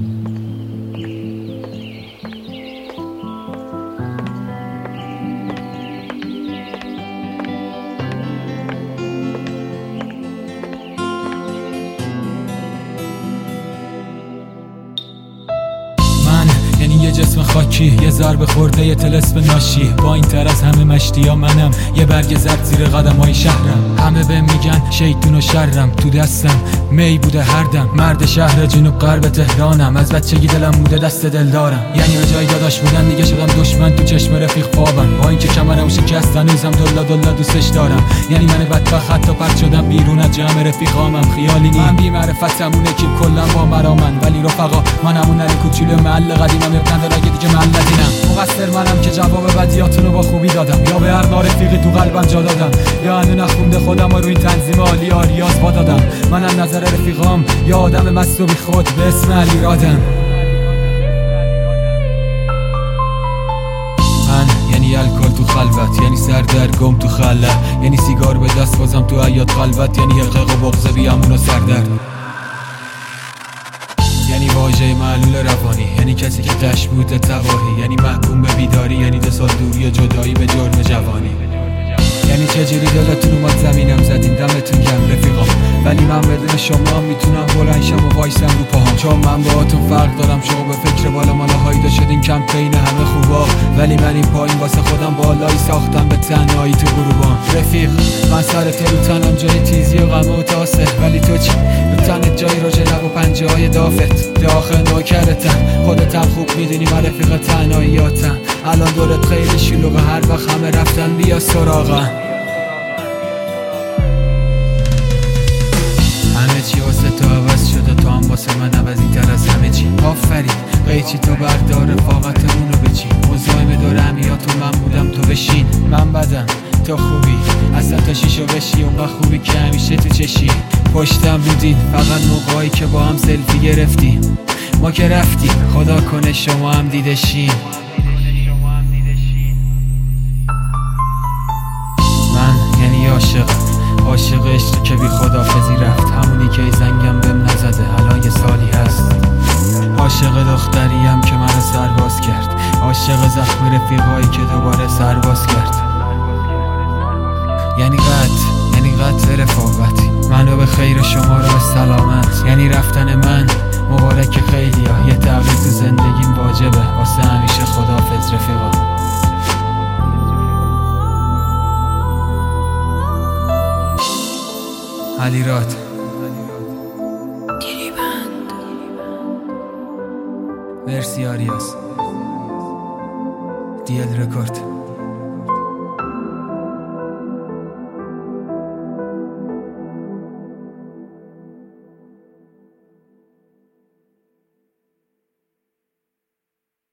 یه جسم خاکی، یه ضربه خورده، یه طلسم ناشی. با این تر از همه مشتیا منم، یه برگ زرد زیر قدمای شهرم. همه بهم میگن شیطون و شرم، تو دستم می بوده هر دم. مرد شهر جنوب غرب تهرانم، از بچگی دلم بوده دست دل دارم. یعنی به جای داداش بودن دیگه شدم دشمن، تو چشم رفیق خوابم. با اینکه کمرم شکست هنوزم دلا دلا دوستش دارم. یعنی من بدبخت حتی پرت شدم بیرون از جمع رفیقامم. خیالی نی من بی معرفتم، اون اکیپ کلا با مرامن. ولی رفقا من همون علی کوچولو محل قدیمم، نداره اگه دیگه ملتینم. مقصر منم که جواب بدیاتونو با خوبی دادم، یا به هر نارفیقی تو قلبم جا دادم، یا هنو نخونده خودم رو این تنظیم عالی آریاز با دادم. منم نظر رفیقام یا آدم مست و بی خود به اسم علی رادم. من یعنی الکل تو خلوت، یعنی سردرگم تو خلت، یعنی سیگار به دست بازم تو حیات خلوت، یعنی حقق و بغض بیامون و سردرد، یعنی واژه معلول روانی، یعنی کسی که دشت بود تباهی، یعنی محکوم به بیداری، یعنی 2 سال دوری و جدایی به جرم جوانی. یعنی چجوری دلتون اومد زمینم زدین، دمتون گرم رفیقام. ولی من بدون شما میتونم بلنشم و وایسم رو پاهام، چون من باهاتون فرق دارم. شما به فکر بالا مالا هایدا شدین کمپین همه خوبا، ولی من این پایین واسه خودم بالایی ساختم به تنهایی تو غروبام. رفیق من سر تو رو تنم جای تیزی و غم و تاسه، ولی تو چی؟ رو تنت جای رژ لب و پنجه های دافت، داخل نوکرتم. خودتم خوب میدونی من رفیق تنهاییاتم. الان دورت خیلی شلوغه، هر وقت همه رفتن بیا سراغم. همه چی واسه تو عوض شده، تو هم واسه من عوضی تر از همه چی. آفرین قیچی تو بردار رفاقتمونو بچین، مزاحم دور همیاتون من بودم تو بشین. من بدم تو خوبی، اصلا تا شیشو بشی اونقدر خوبی که همیشه تو چشی. پشتم بودین فقط موقعی که با هم سلفی گرفتیم، ما که رفتیم خدا کنه شما هم دیدشین. من یعنی عاشق عشق که بی خدافزی رفت، همونی که زنگم بهم نزده الان یه سالی هست. عاشق دختریم که منو سرباز کرد، عاشق زخم رفیقایی که دوباره سرباز کرد. یعنی قطع رفاقت، منو به خیر شما رو به سلامت. یعنی رفتن من مبارک خیلی ها، یه تغییر تو زندگیم واجبه واسه همیشه. خداحافظ رفیقا. علی راد مرسی آریاس دیل رکورد.